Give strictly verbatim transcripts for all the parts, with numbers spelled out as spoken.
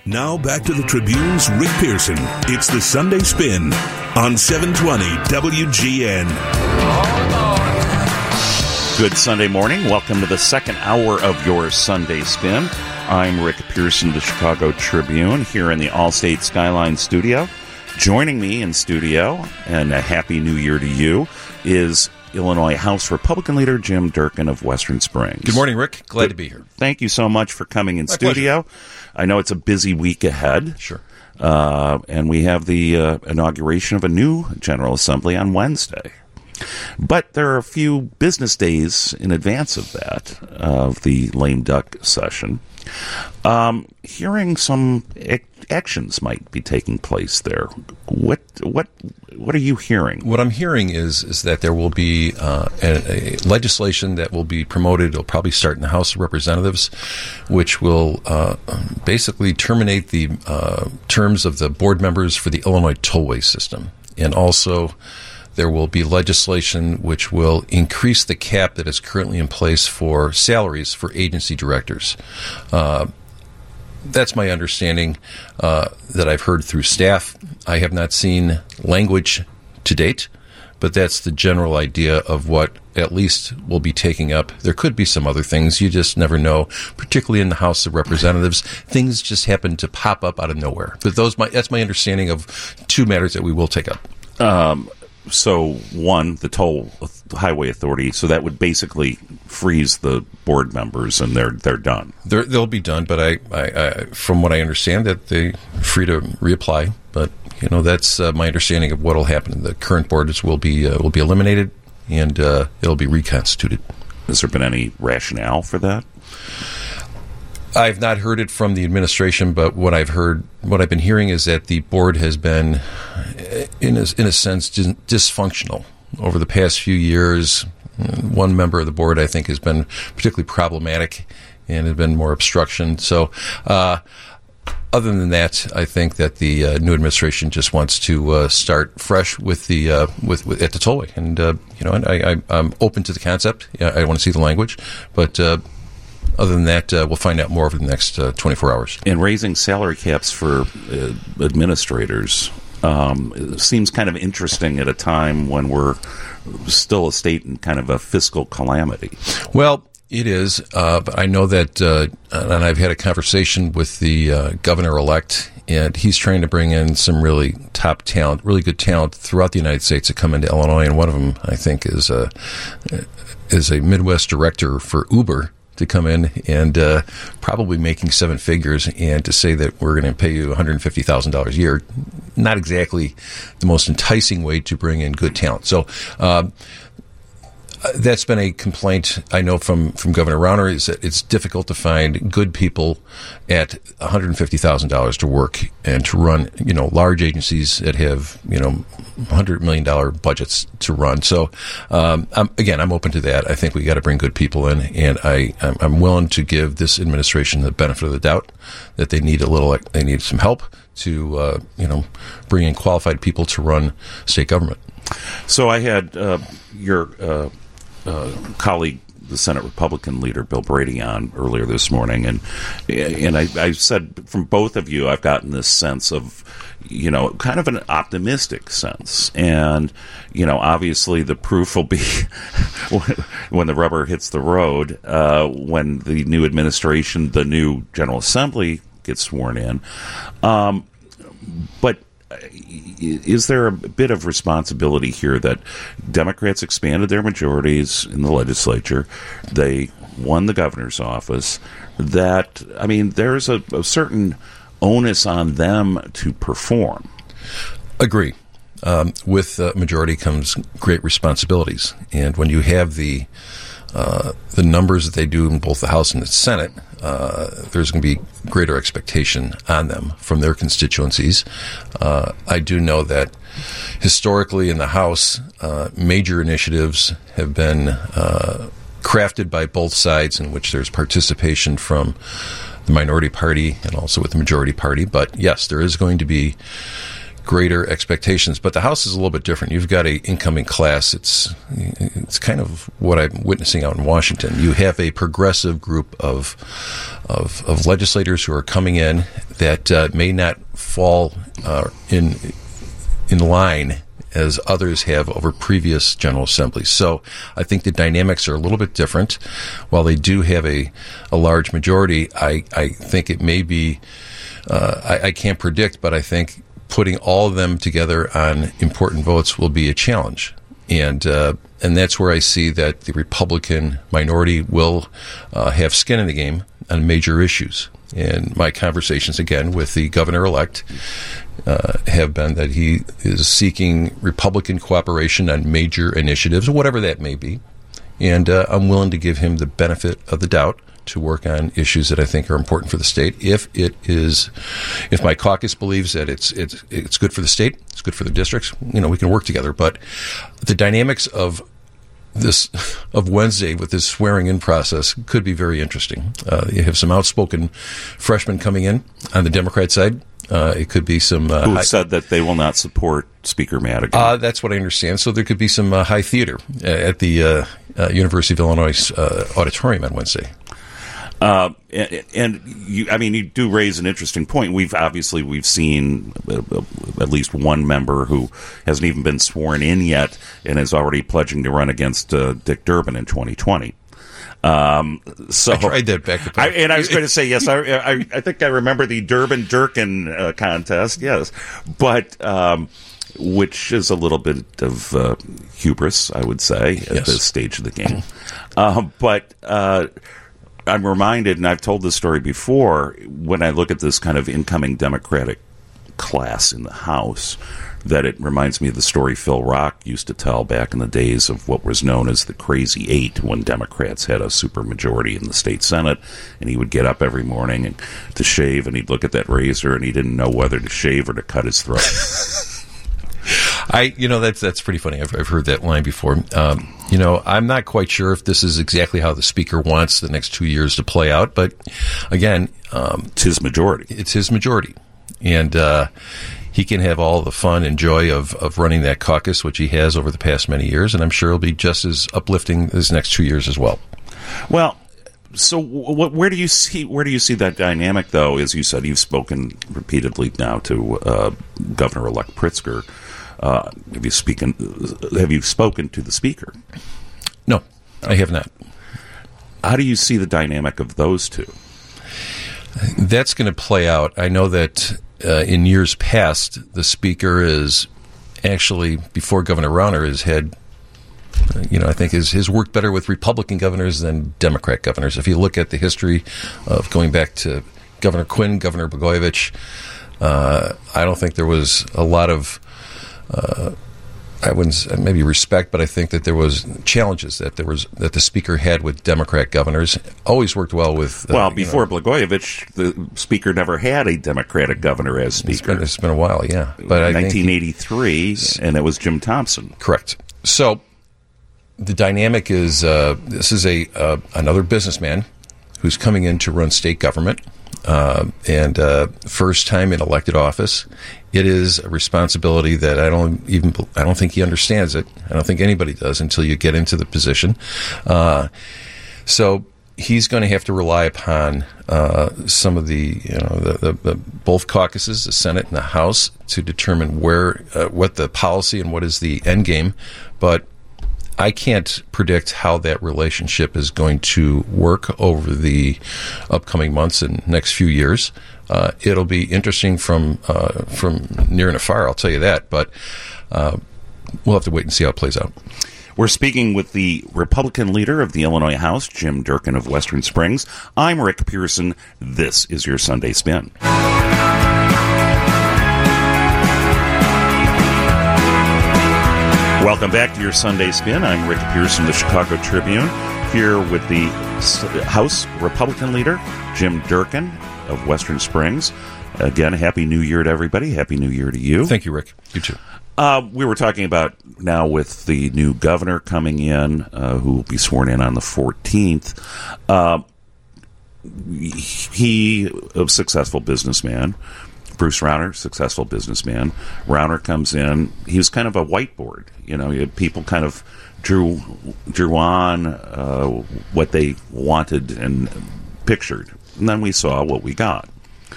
Now back to the Tribune's Rick Pearson. It's the Sunday Spin on seven twenty W G N. Good Sunday morning. Welcome to the second hour of your Sunday Spin. I'm Rick Pearson of the Chicago Tribune here in the Allstate Skyline studio. Joining me in studio, and a Happy New Year to you, is Illinois House Republican leader Jim Durkin of Western Springs. Good morning, Rick. Glad Good. to be here. Thank you so much for coming in My studio. pleasure. I know it's a busy week ahead. Sure. Uh, and we have the uh, inauguration of a new General Assembly on Wednesday. But there are a few business days in advance of that, of the lame duck session. Um, hearing some ac- actions might be taking place there. What what what are you hearing? What I'm hearing is is that there will be uh, a, a legislation that will be promoted. It'll probably start in the House of Representatives, which will uh, basically terminate the uh, terms of the board members for the Illinois tollway system, and also there will be legislation which will increase the cap that is currently in place for salaries for agency directors. Uh, that's my understanding uh, that I've heard through staff. I have not seen language to date, but that's the general idea of what at least we'll be taking up. There could be some other things. You just never know, particularly in the House of Representatives. Things just happen to pop up out of nowhere. But those, my, that's my understanding of two matters that we will take up. Um, So, one, the toll highway authority, so that would basically freeze the board members, and they're they're done. They're, they'll be done, but I, I, I, from what I understand, that they're free to reapply. But you know, that's uh, my understanding of what will happen. The current boards will be uh, will be eliminated, and uh, it'll be reconstituted. Has there been any rationale for that? I've not heard it from the administration, but what I've heard, what I've been hearing is that the board has been, in a, in a sense, dis- dysfunctional over the past few years. One member of the board, I think, has been particularly problematic and has been more obstruction. So, uh, other than that, I think that the uh, new administration just wants to uh, start fresh with the uh, with, with at the tollway, and uh, you know, I, I, I'm open to the concept. I want to see the language, but. Uh, Other than that, uh, we'll find out more over the next uh, twenty-four hours. And raising salary caps for uh, administrators um, seems kind of interesting at a time when we're still a state in kind of a fiscal calamity. Well, it is, uh, but I know that, uh, and I've had a conversation with the uh, governor-elect, and he's trying to bring in some really top talent, really good talent throughout the United States to come into Illinois, and one of them, I think, is a, is a Midwest director for Uber, to come in and uh, probably making seven figures, and to say that we're going to pay you one hundred fifty thousand dollars a year, not exactly the most enticing way to bring in good talent. So uh, that's been a complaint I know from, from Governor Rauner, is that it's difficult to find good people at one hundred fifty thousand dollars to work and to run, you know, large agencies that have, you know, one hundred million dollars budgets to run. So, um, I'm, again, I'm open to that. I think we got to bring good people in, and I, I'm, I'm willing to give this administration the benefit of the doubt that they need a little, they need some help to, uh, you know, bring in qualified people to run state government. So I had uh, your uh, uh, colleague, the Senate Republican leader, Bill Brady, on earlier this morning, and and I, I said from both of you, I've gotten this sense of, you know, kind of an optimistic sense. And, you know, obviously the proof will be when the rubber hits the road, uh, when the new administration, the new General Assembly gets sworn in. Um, but is there a bit of responsibility here that Democrats expanded their majorities in the legislature? They won the governor's office. That, I mean, there's a, a certain onus on them to perform. Agree. Um, with the majority comes great responsibilities. And when you have the uh, the numbers that they do in both the House and the Senate, uh, there's going to be greater expectation on them from their constituencies. Uh, I do know that historically in the House, uh, major initiatives have been uh, crafted by both sides in which there's participation from the minority party and also with the majority party. But yes, there is going to be greater expectations. But the House is a little bit different. You've got a incoming class. It's it's kind of what I'm witnessing out in Washington. You have a progressive group of of, of legislators who are coming in that uh, may not fall uh, in in line as others have over previous General Assemblies. So I think the dynamics are a little bit different. While they do have a, a large majority, I, I think it may be, uh, I, I can't predict, but I think putting all of them together on important votes will be a challenge. And uh, and that's where I see that the Republican minority will uh, have skin in the game on major issues. And my conversations, again, with the governor-elect uh, have been that he is seeking Republican cooperation on major initiatives, whatever that may be. And uh, I'm willing to give him the benefit of the doubt to work on issues that I think are important for the state. If it is, if my caucus believes that it's it's it's good for the state, it's good for the districts, you know, we can work together. But the dynamics of this of Wednesday with this swearing-in process could be very interesting. Uh, you have some outspoken freshmen coming in on the Democrat side. Uh, it could be some uh, who high, said that they will not support Speaker Madigan. Uh, that's what I understand. So there could be some uh, high theater at the uh, uh, University of Illinois uh, auditorium on Wednesday. Uh, and, and you, I mean, you do raise an interesting point. We've obviously we've seen uh, at least one member who hasn't even been sworn in yet and is already pledging to run against uh, Dick Durbin in twenty twenty. Um, so I tried that back. I, and I was going to say yes. I, I, I think I remember the Durbin Durkin uh, contest. Yes, but. Um, which is a little bit of uh, hubris, I would say, at yes. this stage of the game. Uh, but uh, I'm reminded, and I've told this story before, when I look at this kind of incoming Democratic class in the House, that it reminds me of the story Phil Rock used to tell back in the days of what was known as the Crazy Eight, when Democrats had a supermajority in the state Senate, and he would get up every morning and to shave, and he'd look at that razor, and he didn't know whether to shave or to cut his throat. I, you know, that's that's pretty funny. I've, I've heard that line before. Um, you know, I'm not quite sure if this is exactly how the speaker wants the next two years to play out. But again, um, it's his majority. It's his majority, and uh, he can have all the fun and joy of, of running that caucus, which he has over the past many years, and I'm sure it'll be just as uplifting this next two years as well. Well. So, wh- where do you see where do you see that dynamic, though? As you said, you've spoken repeatedly now to uh, Governor-elect Pritzker. Uh, have you speaking? Have you spoken to the speaker? No, I have not. How do you see the dynamic of those two? That's going to play out. I know that uh, in years past, the speaker is actually, before Governor Rauner, has had. You know, I think his, his worked better with Republican governors than Democrat governors. If you look at the history of going back to Governor Quinn, Governor Blagojevich, uh, I don't think there was a lot of, uh, I wouldn't maybe respect, but I think that there was challenges that there was that the speaker had with Democrat governors. Always worked well with. Uh, well, before you know, Blagojevich, the speaker never had a Democratic governor as speaker. It's been, it's been a while, yeah. But I nineteen eighty-three, think, and it was Jim Thompson. Correct. So. The dynamic is uh, this is a uh, another businessman who's coming in to run state government, uh, and uh, first time in elected office. It is a responsibility that I don't even I don't think he understands it. I don't think anybody does until you get into the position. Uh, so he's going to have to rely upon uh, some of the you know the, the, the both caucuses, the Senate and the House, to determine where uh, what the policy and what is the end game, but. I can't predict how that relationship is going to work over the upcoming months and next few years. Uh, it'll be interesting from uh, from near and afar, I'll tell you that, but uh, we'll have to wait and see how it plays out. We're speaking with the Republican leader of the Illinois House, Jim Durkin of Western Springs. I'm Rick Pearson. This is your Sunday Spin. Welcome back to your Sunday Spin. I'm Rick Pearson, the Chicago Tribune, here with the House Republican leader, Jim Durkin of Western Springs. Again, Happy New Year to everybody. Happy New Year to you. Thank you, Rick. You too. Uh, we were talking about now with the new governor coming in, uh, who will be sworn in on the fourteenth. Uh, he, a successful businessman, Bruce Rauner, successful businessman. Rauner comes in. He was kind of a whiteboard. You know, you had people kind of drew drew on uh, what they wanted and pictured, and then we saw what we got.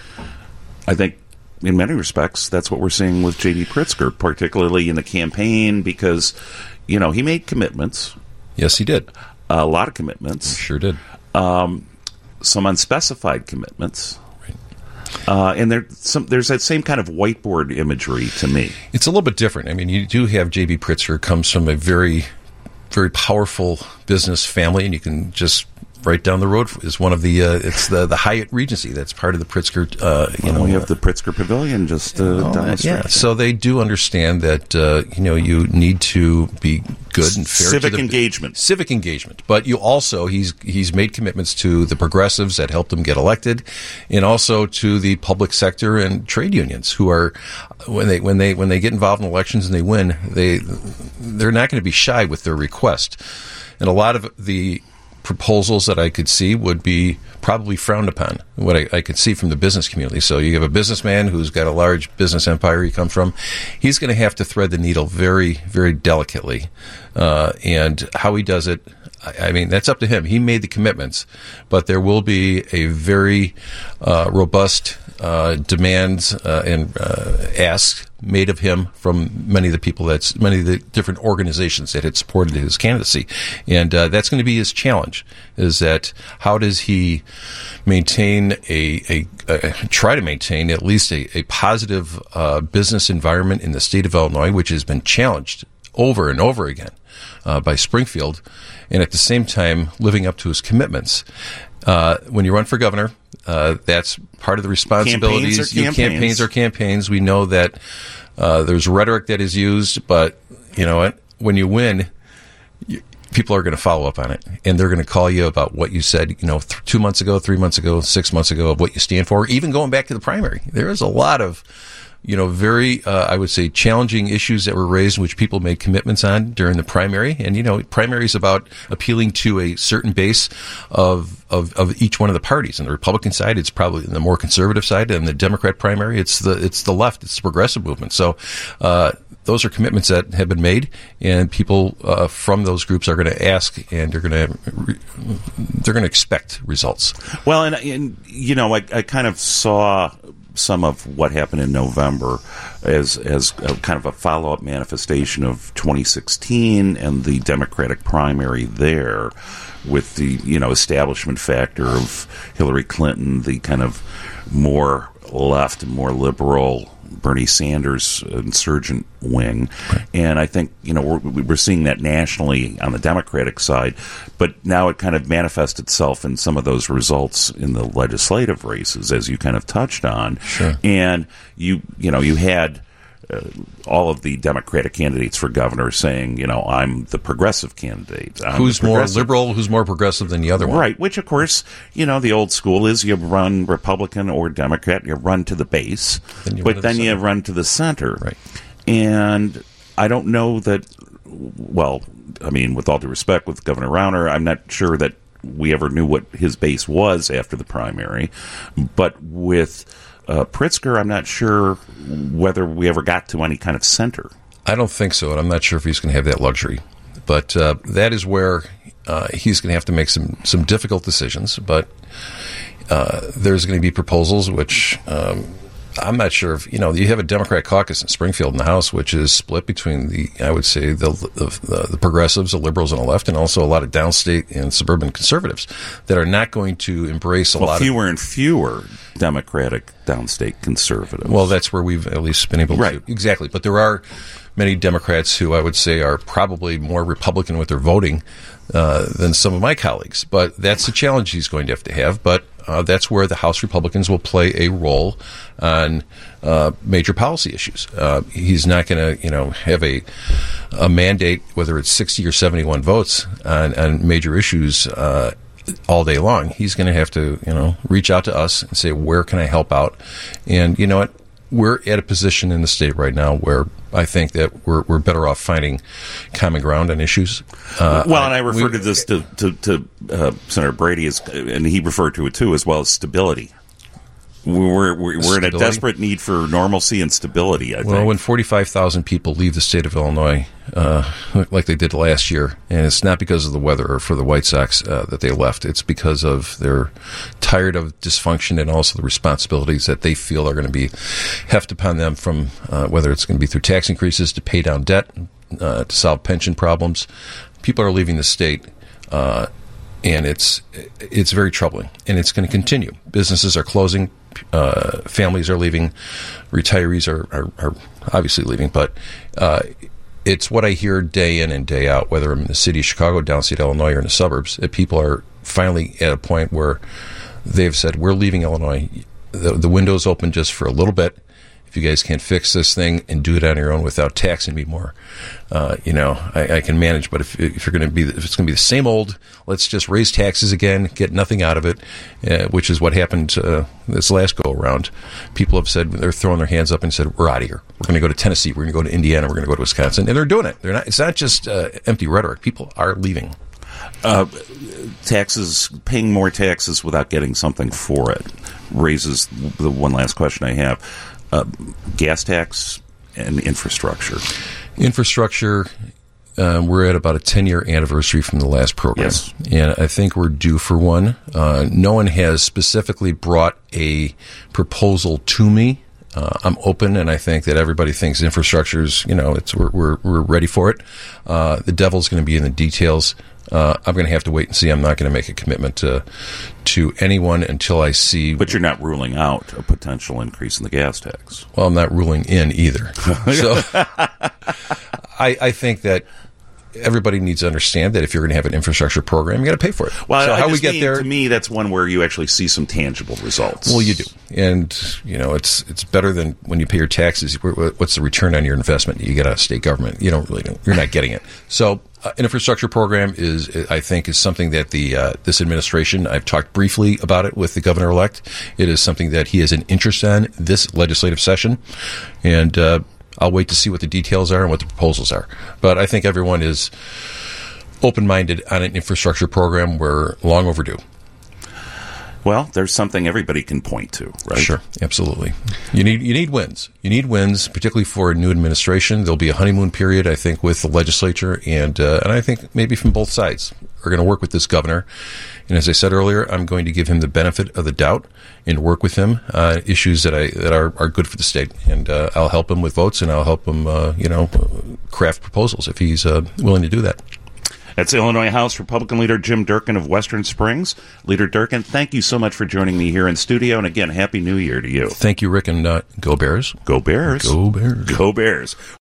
I think, in many respects, that's what we're seeing with J D. Pritzker, particularly in the campaign, because, you know, he made commitments. Yes, he did. A lot of commitments. He sure did. Um, some unspecified commitments. Uh, and there, some, there's that same kind of whiteboard imagery to me. It's a little bit different. I mean, you do have J B. Pritzker, comes from a very, very powerful business family, and you can just right down the road is one of the uh, it's the the Hyatt Regency that's part of the Pritzker. Uh, you well, know, we have the Pritzker Pavilion just uh, down the street. Yeah, so they do understand that uh, you know you need to be good and fair. Civic to the, engagement, civic engagement. But you also he's he's made commitments to the progressives that helped him get elected, and also to the public sector and trade unions who are when they when they when they get involved in elections and they win, they they're not going to be shy with their request, and a lot of the proposals that I could see would be probably frowned upon, what I, I could see from the business community. So you have a businessman who's got a large business empire he comes from. He's going to have to thread the needle very, very delicately. Uh, and how he does it, I, I mean, that's up to him. He made the commitments, but there will be a very uh, robust uh, demands uh, and uh, asks made of him from many of the people that's many of the different organizations that had supported his candidacy, and uh, that's going to be his challenge. Is that how does he maintain a, a, a try to maintain at least a, a positive uh, business environment in the state of Illinois, which has been challenged over and over again uh, by Springfield, and at the same time living up to his commitments. Uh, when you run for governor, uh, that's part of the responsibilities. Campaigns are campaigns. You, campaigns are campaigns. We know that uh, there's rhetoric that is used, but you know what? When you win, you, people are going to follow up on it, and they're going to call you about what you said, you know, th- two months ago, three months ago, six months ago, of what you stand for, even going back to the primary. There is a lot of you know, very, uh, I would say, challenging issues that were raised, which people made commitments on during the primary. And, you know, primary is about appealing to a certain base of, of, of each one of the parties. On the Republican side, it's probably the more conservative side. And the Democrat primary, it's the, it's the left, it's the progressive movement. So, uh, those are commitments that have been made, and people uh, from those groups are going to ask, and they're going to they're going to expect results. Well, and, and you know, I, I kind of saw some of what happened in November as as a, kind of a follow-up manifestation of twenty sixteen and the Democratic primary there, with the, you know, establishment factor of Hillary Clinton, the kind of more left and more liberal Bernie Sanders insurgent wing. Right. And I think, you know, we're, we're seeing that nationally on the Democratic side, but now it kind of manifests itself in some of those results in the legislative races, as you kind of touched on. Sure. And you, you know, you had uh, all of the Democratic candidates for governor saying, you know, I'm the progressive candidate. I'm who's more progressive. liberal, who's more progressive than the other one. Right, which, of course, you know, the old school is you run Republican or Democrat, you run to the base, then but then the you run to the center. Right. And I don't know that, well, I mean, with all due respect, with Governor Rauner, I'm not sure that we ever knew what his base was after the primary. But with uh, Pritzker, I'm not sure whether we ever got to any kind of center. I don't think so, and I'm not sure if he's going to have that luxury. But uh, that is where uh, he's going to have to make some, some difficult decisions. But uh, there's going to be proposals which um, I'm not sure if, you know, you have a Democrat caucus in Springfield in the House, which is split between the, I would say, the the, the progressives, the liberals on the left, and also a lot of downstate and suburban conservatives that are not going to embrace a well, lot fewer of... fewer and fewer Democratic downstate conservatives. Well, that's where we've at least been able right. to... Exactly. But there are many Democrats who I would say are probably more Republican with their voting uh, than some of my colleagues. But that's the challenge he's going to have to have. But uh, that's where the House Republicans will play a role on uh, major policy issues. Uh, he's not going to, you know, have a a mandate, whether it's sixty or seventy-one votes on, on major issues uh, all day long. He's going to have to, you know, reach out to us and say, where can I help out? And you know what? We're at a position in the state right now where I think that we're we're better off finding common ground on issues. Uh, well, and I referred we, to this to to, to uh, Senator Brady, as, and he referred to it too, as well as stability. We're, we're, we're in a Stability. desperate need for normalcy and stability, I think. Well, when forty-five thousand people leave the state of Illinois, uh, like they did last year, and it's not because of the weather or for the White Sox uh, that they left, it's because of they're tired of dysfunction and also the responsibilities that they feel are going to be hefted upon them from uh, whether it's going to be through tax increases to pay down debt, uh, to solve pension problems. People are leaving the state, uh, and it's it's very troubling, and it's going to continue. Businesses are closing. Uh, families are leaving, retirees are, are, are obviously leaving, but uh, it's what I hear day in and day out, whether I'm in the city of Chicago, downstate Illinois, or in the suburbs, that people are finally at a point where they've said, we're leaving Illinois. The, the window's open just for a little bit. If you guys can't fix this thing and do it on your own without taxing me more, uh, you know, I, I can manage. But if, if you're going to be, if it's going to be the same old, let's just raise taxes again, get nothing out of it, uh, which is what happened uh, this last go around. People have said they're throwing their hands up and said, "We're out of here. We're going to go to Tennessee. We're going to go to Indiana. We're going to go to Wisconsin," and they're doing it. They're not. It's not just uh, empty rhetoric. People are leaving. Uh, taxes, paying more taxes without getting something for it raises the one last question I have. Uh, gas tax and infrastructure. Infrastructure, uh, we're at about a ten-year anniversary from the last program. Yes. And I think we're due for one. Uh, no one has specifically brought a proposal to me. Uh, I'm open, and I think that everybody thinks infrastructure's, you know, it's we're we're, we're ready for it. Uh, the devil's going to be in the details. Uh, I'm going to have to wait and see. I'm not going to make a commitment to to anyone until I see. But you're not ruling out a potential increase in the gas tax. Well, I'm not ruling in either. So I, I think that everybody needs to understand that if you're going to have an infrastructure program, you got to pay for it. Well, so I how just we get mean, there? To me, that's one where you actually see some tangible results. Well, you do, and you know it's it's better than when you pay your taxes. What's the return on your investment you get out of state government? You don't really, you're not getting it. So, uh, an infrastructure program is, I think, is something that the uh, this administration. I've talked briefly about it with the governor-elect. It is something that he has an interest in this legislative session, and uh, I'll wait to see what the details are and what the proposals are. But I think everyone is open-minded on an infrastructure program. We're long overdue. Well, there's something everybody can point to, right? Sure, absolutely. You need you need wins. You need wins, particularly for a new administration. There'll be a honeymoon period, I think, with the legislature, and uh, and I think maybe from both sides are going to work with this governor. And as I said earlier, I'm going to give him the benefit of the doubt and work with him uh, issues that I that are, are good for the state. And uh, I'll help him with votes, and I'll help him, uh, you know, craft proposals if he's uh, willing to do that. That's Illinois House Republican Leader Jim Durkin of Western Springs. Leader Durkin, thank you so much for joining me here in studio. And again, Happy New Year to you. Thank you, Rick, and uh, go Bears. Go Bears. Go Bears. Go Bears.